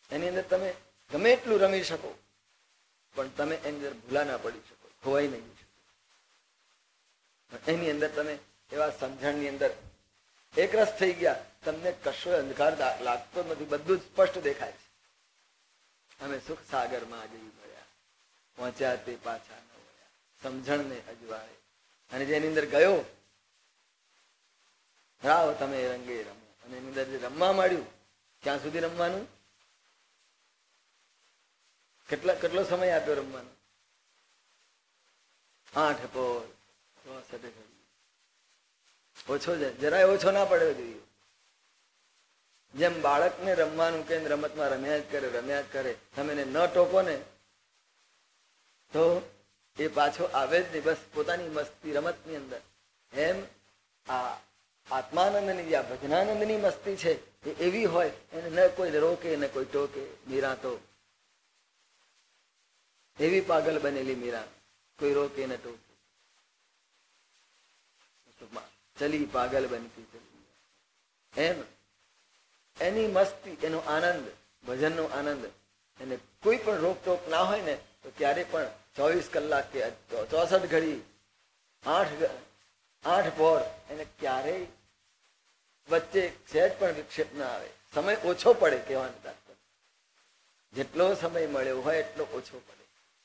એની અંદર તમે ગમે એટલું રમી શકો, પણ તમે એની અંદર ભૂલા ના પડી શકો, ખોવાઈ નહીં શકો. એની અંદર તમે એવા સમજણની અંદર એકરસ થઈ ગયા, તમને કશો અંધકાર લાગતો નથી, બધું જ સ્પષ્ટ દેખાય છે. અમે સુખ સાગરમાં જઈ મળ્યા, પહોંચ્યા તે પાછા ન વળ્યા, સમજણને અજવાળે. અને જેની અંદર ગયો, રાવ તમે રંગે રમો. અને એની અંદર જે રમવા માંડ્યું, ક્યાં સુધી રમવાનું, કેટલો સમય આપ્યો રમવાનો? 8 પોર 64 ઘડી. ઓછો છે, જરાય ઓછો ના પડવો જોઈએ. જેમ બાળકને રમવાનું કે રમતમાં રમ્યા જ કરે, તમે એને ન ટોકો ને તો એ પાછો આવે જ નહીં, બસ પોતાની મસ્તી રમતની અંદર. એમ આ આત્માનંદની આ ભજનાનંદની મસ્તી છે એ એવી હોય, એને ન કોઈ રોકે ન કોઈ ટોકે. મીરા તો એવી પાગલ બનેલી, મીરા કોઈ રોકે ન ટોકે, ચલી પાગલ બનતી ચલી. એમ એની મસ્તી, એનો આનંદ, ભજનનો આનંદ, એને કોઈ પણ રોકટોક ના હોય ને તો ત્યારે પણ 24 કલાક કે 64 ઘડી 8 પોર એને ક્યારેય વચ્ચે સહેજ પણ વિક્ષેપ ના આવે. સમય ઓછો પડે કહેવાનું તાત્પર્ય, જેટલો સમય મળ્યો હોય એટલો ઓછો પડે.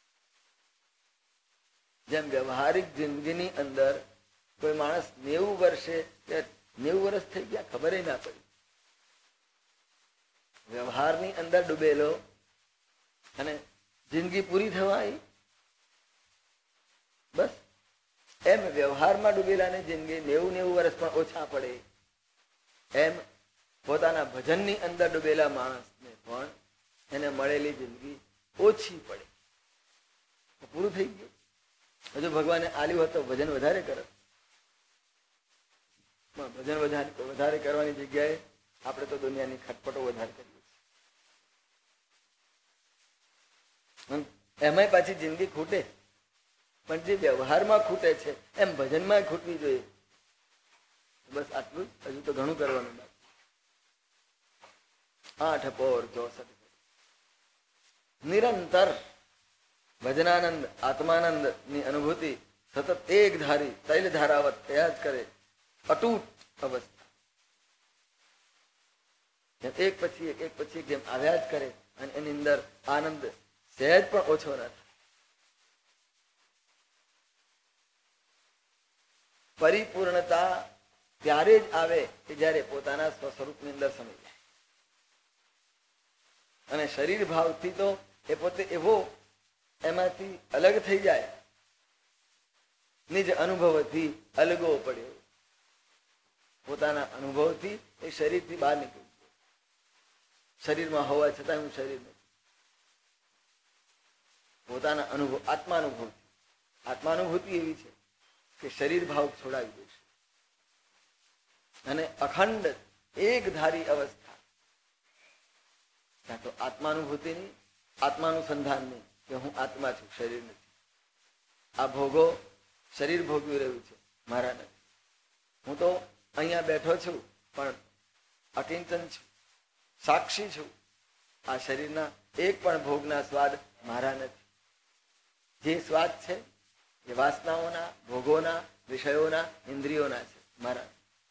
જેમ વ્યવહારિક જિંદગીની અંદર કોઈ માણસ 90 વર્ષે કે 90 વર્ષ થઈ ગયા ખબર ના પડી, વ્યવહારની અંદર ડૂબેલો અને જિંદગી પૂરી થવા આવી. બસ એમ વ્યવહારમાં ડૂબેલાને જિંદગી 90 વર્ષ પણ ઓછા પડે. એમ પોતાના ભજનની અંદર ડૂબેલા માણસને પણ એને મળેલી જિંદગી ઓછી પડે. પૂરું થઈ ગયું. હજુ ભગવાને આલ્યું હોત તો ભજન વધારે કરત. ભજન વધારે કરવાની જગ્યાએ આપણે તો દુનિયાની ખટપટો વધારે કરીએ. એમાંય પાછી જિંદગી ખૂટે, પણ જે વ્યવહારમાં ખૂટે છે એમ ભજનમાં ખૂટવી જોઈએ. બસ આટલું જ, હજુ તો ઘણું કરવાનું બાકી. 8 પોર 64 નિરંતર ભજનાનંદ આત્માનંદ ની અનુભૂતિ સતત એક ધારી તૈલ ધારાવત થયા જ કરે. અતૂટ અવસ્થા એક પછી એક જેમ આવ્યા જ કરે, અને એની અંદર આનંદ સહેજ પણ ઓછો ન થાય. પરિપૂર્ણતા ત્યારે જ આવે કે જ્યારે પોતાના સ્વસ્વરૂપની અંદર સમય જાય. અને શરીર ભાવથી તો એ પોતે એવો એમાંથી અલગ થઈ જાય, નિજ અનુભવથી અલગો પડ્યો. પોતાના અનુભવથી એ શરીરથી બહાર નીકળી ગયો. શરીરમાં હોવા છતાં હું શરીર નથી. પોતાના અનુભવ, આત્માનુભૂતિ એવી છે કે શરીર ભાવ છોડાવી દેશે. અને અખંડ એક ધારી અવસ્થા, ત્યાં તો આત્માનુભૂતિની, આત્માનુસંધાનની કે હું આત્મા છું, શરીર નથી. આ ભોગો શરીર ભોગવી રહ્યું છે, મારા નથી. હું તો અહીંયા બેઠો છું પણ અકિંચન છું, સાક્ષી છું. આ શરીરના એક પણ ભોગના સ્વાદ મારા નથી. જે સ્વાદ છે એ વાસનાઓના, ભોગોના, વિષયોના, ઇન્દ્રિયોના છે, મારા.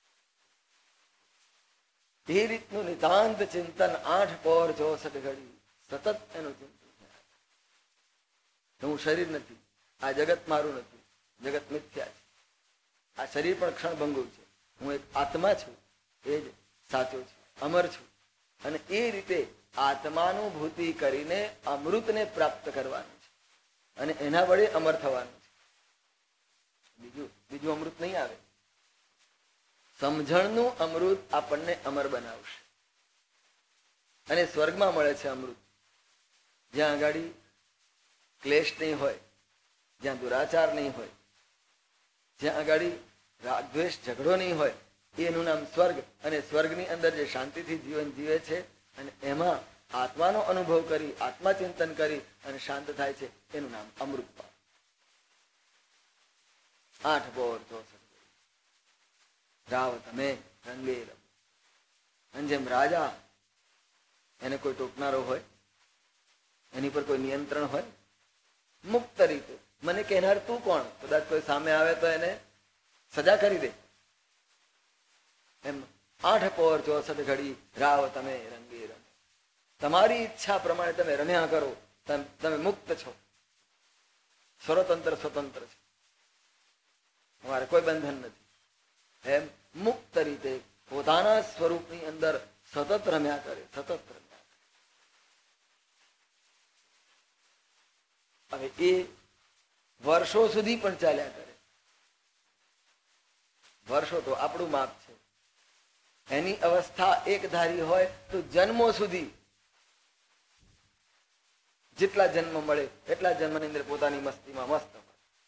એ રીતનું નિતાંત ચિંતન 8 પોર 64 ઘડી સતત એનું ચિંતન. હું શરીર નથી, આ જગત મારું નથી, જગત મિથ્યા છે, આ શરીર પણ ક્ષણભંગુ છે, હું એક આત્મા છું, એ જ સાચો છું, અમર છું. અને એ રીતે આત્માનુભૂતિ કરીને અમૃતને પ્રાપ્ત કરવાનું છે, અને એના વડે અમર થવાનું છે. બીજું અમૃત નહીં આવે. સમજણનું અમૃત આપણને અમર બનાવશે. અને સ્વર્ગમાં મળે છે અમૃત, જ્યાં આગળ ક્લેશ નહીં હોય, જ્યાં દુરાચાર નહીં હોય, જ્યાં આગળ રાગદ્વેષ ઝઘડો નહીં હોય, એનું નામ સ્વર્ગ. અને સ્વર્ગની અંદર જે શાંતિથી જીવન જીવે છે અને એમાં આત્માનો અનુભવ કરી, આત્માચિંતન કરી અને શાંત થાય છે, એનું નામ અમૃત. 8 પોર 64 રાવ તમે રંગે રમો. અને જેમ રાજા એને કોઈ ટોકનારો હોય, એની પર કોઈ નિયંત્રણ હોય? મુક્ત રીતે મને કહેનાર તું કોણ? કદાચ કોઈ સામે આવે તો એને સજા કરી દે. એમ 8 પહોર 64 ઘડી રાવ તમે રંગે રમે. તમારી ઈચ્છા પ્રમાણે તમે રમ્યા કરો, તમે મુક્ત છો, સ્વતંત્ર સ્વતંત્ર છો, તમારે કોઈ બંધન નથી. એમ મુક્ત રીતે પોતાના સ્વરૂપની અંદર સતત રમ્યા કરે, સતત રમ્યા કરે. હવે એ વર્ષો સુધી પણ ચાલ્યા કરે. વર્ષો તો આપણું માપ છે. એની અવસ્થા એક ધારી હોય તો જન્મો સુધી, જેટલા જન્મ મળે એટલા જન્મની અંદર પોતાની મસ્તીમાં મસ્ત હોય.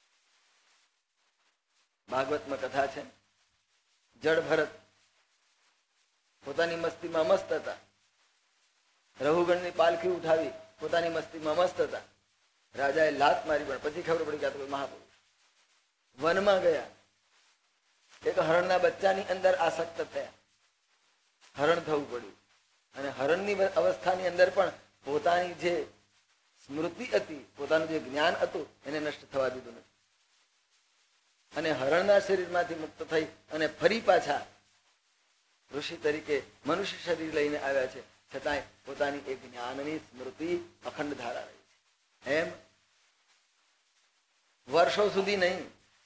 ભાગવતમાં કથા છે, જડ ભરત પોતાની મસ્તીમાં મસ્ત હતા. રઘુગણની પાલખી ઉઠાવી પોતાની મસ્તીમાં મસ્ત હતા. રાજાએ લાત મારી, પણ પછી ખબર પડી કે આ તો મહાપુરુષ. વનમાં ગયા, એક હરણના બચ્ચાની અંદર આસક્ત થયા, હરણ થવું પડ્યું. અને હરણની અવસ્થાની અંદર પણ પોતાની જે સ્મૃતિ હતી, પોતાનું જે જ્ઞાન હતું, એને નષ્ટ થવા દીધું નથી. અને હરણના શરીરમાંથી મુક્ત થઈ અને ફરી પાછા ઋષિ તરીકે મનુષ્ય શરીર લઈને આવ્યા છે, છતાંય પોતાની એક જ્ઞાનની સ્મૃતિ અખંડ ધારા રહી છે. એમ વર્ષો સુધી નહીં,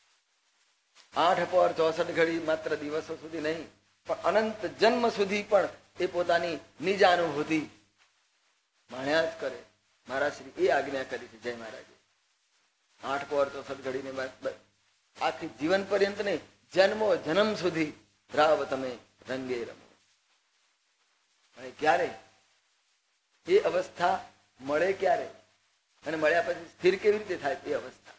8 પહોર 64 ઘડી માત્ર દિવસો સુધી નહીં, પણ અનંત જન્મ સુધી પણ એ પોતાની નિજ અનુભૂતિ માણ્યા જ કરે. મહારાજ શ્રી એ આજ્ઞા કરી છે, જય મહારાજે. 8 પહોર 64 ઘડીને આખી જીવન પર્યંત નહીં, જન્મો જન્મ સુધી રાવ તમે રંગે રમો. અને ક્યારે એ અવસ્થા મળે, ક્યારે અને મળ્યા પછી સ્થિર કેવી રીતે થાય તે અવસ્થા?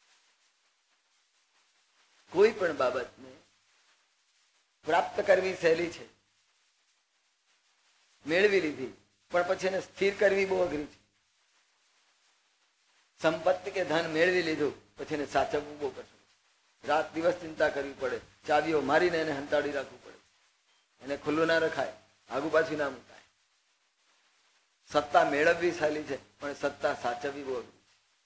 કોઈ પણ બાબતને પ્રાપ્ત કરવી સહેલી છે, મેળવી લીધી, પણ પછી એને સ્થિર કરવી બહુ અઘરી છે. સંપત્તિ કે ધન મેળવી લીધું, પછી એને સાચવવું બહુ કઠિન. રાત દિવસ ચિંતા કરવી પડે, ચાવીઓ મારીને એને હંતાડી રાખવું પડે, એને ખુલ્લું ના રખાય, આગુ પાછું ના મુકાય. સત્તા મેળવવી સહેલી છે, પણ સત્તા સાચવવી બહુ અઘરી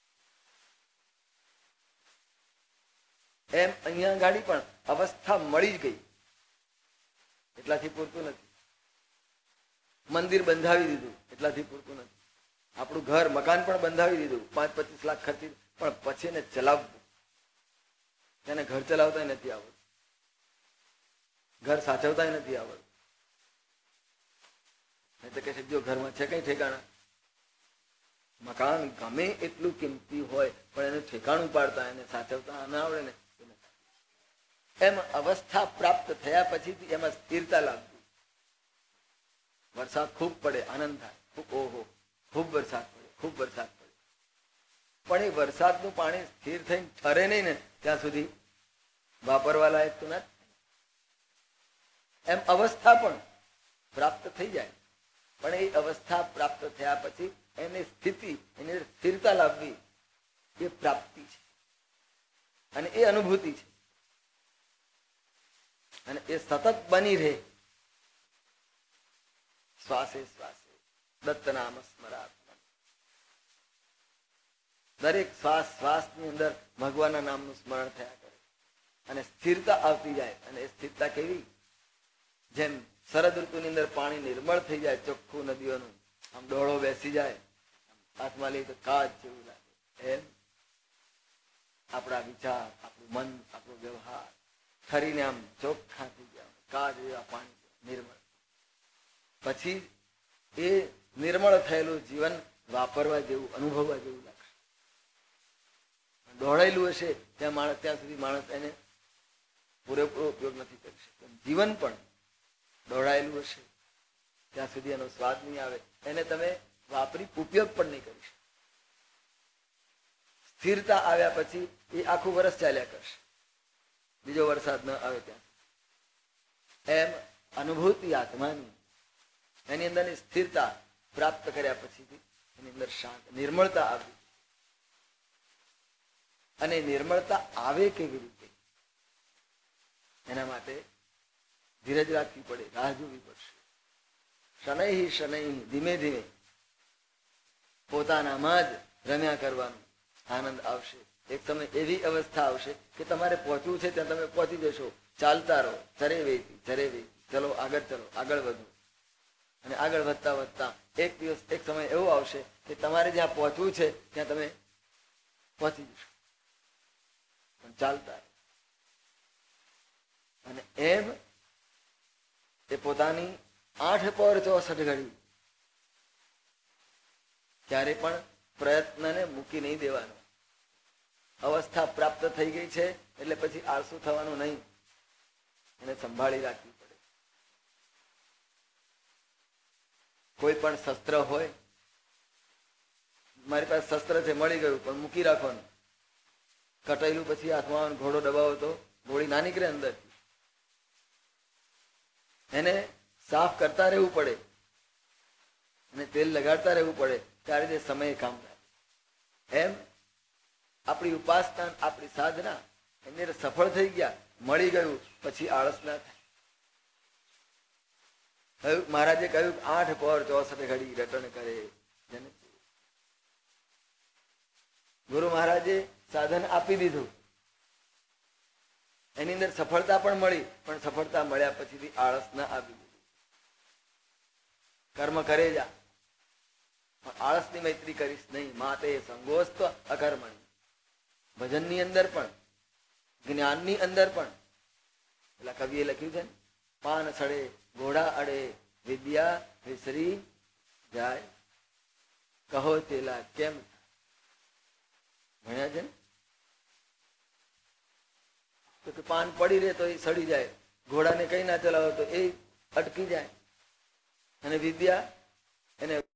છે. એમ અહીંયા ગાડી પણ અવસ્થા મળી જ ગઈ એટલાથી પૂરતું નથી. મંદિર બંધાવી દીધું એટલાથી પૂરતું નથી. આપણું ઘર મકાન પણ બંધાવી દીધું, 5-25 લાખ ખર્ચી, પણ પછી એને ચલાવવું, તેને ઘર ચલાવતા નથી આવડતું, ઘર સાચવતા નથી આવડતું. નહીં તો કે છે જો ઘરમાં છે કઈ ઠેકાણા. મકાન ગમે એટલું કિંમતી હોય, પણ એનું ઠેકાણું પાડતા, એને સાચવતા ના આવડે ને. એમ અવસ્થા પ્રાપ્ત થયા પછી એમાં સ્થિરતા લાગતી. વરસાદ ખૂબ પડે, આનંદ થાય, ખૂબ ઓહો ખૂબ વરસાદ પડે, ખૂબ વરસાદ પડે, પણ એ વરસાદનું પાણી સ્થિર થઈને ઠરે નહીં ને ત્યાં સુધી વાપરવા લાયક તો ના. એમ અવસ્થા પણ પ્રાપ્ત થઈ જાય, પણ એ અવસ્થા પ્રાપ્ત થયા પછી એની સ્થિતિ, એની સ્થિરતા લાવવી એ પ્રાપ્તિ છે, અને એ અનુભૂતિ છે. અને એ સતત બની રહે. શ્વાસે શ્વાસે દત્ત નામ સ્મરાત્મા. દરેક શ્વાસ શ્વાસની અંદર ભગવાનના નામનું સ્મરણ થયા કરે અને સ્થિરતા આવતી જાય. અને એ સ્થિરતા કેવી? જેમ શરદ ઋતુની અંદર પાણી નિર્મળ થઈ જાય, ચોખ્ખું નદીઓનું, આમ ડોળો બેસી જાય, હાથમાં લઈ તો કાચ જેવું લાગે. એમ આપણા વિચાર, આપણું મન, આપણો વ્યવહાર ખરીને આમ ચોખ્ખા થઈ ગયા, કાચ જેવા પાણી નિર્મળ. પછી એ નિર્મળ થયેલું જીવન વાપરવા જેવું, અનુભવવા જેવું લાગશે. દોડાયેલું હશે ત્યાં સુધી માણસ એને પૂરેપૂરો ઉપયોગ નથી કરી શકતો. જીવન પણ દોડાયેલું હશે ત્યાં સુધી એનો સ્વાદ નહીં આવે, એને તમે વાપરી ઉપયોગ પણ નહીં કરી શકો. સ્થિરતા આવ્યા પછી એ આખું વર્ષ ચાલ્યા કરશે, બીજો વરસાદ ન આવે ત્યાં. એમ અનુભૂતિ આત્માની, એની અંદરની સ્થિરતા પ્રાપ્ત કર્યા પછી એની અંદર શાંત નિર્મળતા આવી. અને નિર્મળતા આવે કેવી રીતે? એના માટે ધીરજ રાખવી પડે, રાહ જોવી પડશે, શનૈ શનૈ, ધીમે ધીમે પોતાનામાં જ રમ્યા કરવાનું આનંદ આવશે. એક સમય એવી અવસ્થા આવશે કે તમારે પહોંચવું છે ત્યાં તમે પહોંચી જશો. ચાલતા રહો, ચરે વેતી, ચલો આગળ, ચલો આગળ વધો. અને આગળ વધતા વધતા એક દિવસ એક સમય એવો આવશે કે તમારે જ્યાં પહોંચવું છે ત્યાં તમે પહોંચી જશો, પણ ચાલતા. અને એમ એ પોતાની 8 પહોર 64 ઘડી ક્યારે પણ પ્રયત્નને મૂકી નહીં દેવાનો. અવસ્થા પ્રાપ્ત થઈ ગઈ છે એટલે પછી આળસુ થવાનું નહીં, એને સંભાળી રાખવી પડે. કોઈ પણ શસ્ત્ર હોય, મારી પાસે શસ્ત્ર છે, મળી ગયું પણ મૂકી રાખવાનું. કટાયેલું પછી હાથમાં ઘોડો દબાવો તો ગોળી ના નીકળે અંદરથી. એને સાફ કરતા રહેવું પડે અને તેલ લગાડતા રહેવું પડે, ત્યારે તે સમયે કામ લાગે. એમ આપણી ઉપાસના, આપણી સાધના એની અંદર સફળ થઈ ગયા, મળી ગયું, પછી આળસ ના થાય. મહારાજે કહ્યું 8 પહોર 64 ઘડી રટણ કરે. ગુરુ મહારાજે સાધન આપી દીધું, એની અંદર સફળતા પણ મળી, પણ સફળતા મળ્યા પછીથી આળસ ના આપી દીધું. કર્મ કરે જા, પણ આળસની મૈત્રી કરીશ નહીં. માતે સંગોસ્ત અકર્મણી. ભજનની અંદર પણ, જ્ઞાનની અંદર પણ. પેલા કવિએ લખ્યું છે ને, પાન સડે ઘોડા અડે, વિદ્યા વિસરી જાય, કહો તેલા કેમ. ભણ્યા છે ને? તો કે પાન પડી રહે તો એ સડી જાય, ઘોડાને કઈ ના ચલાવો તો એ અટકી જાય, અને વિદ્યા એને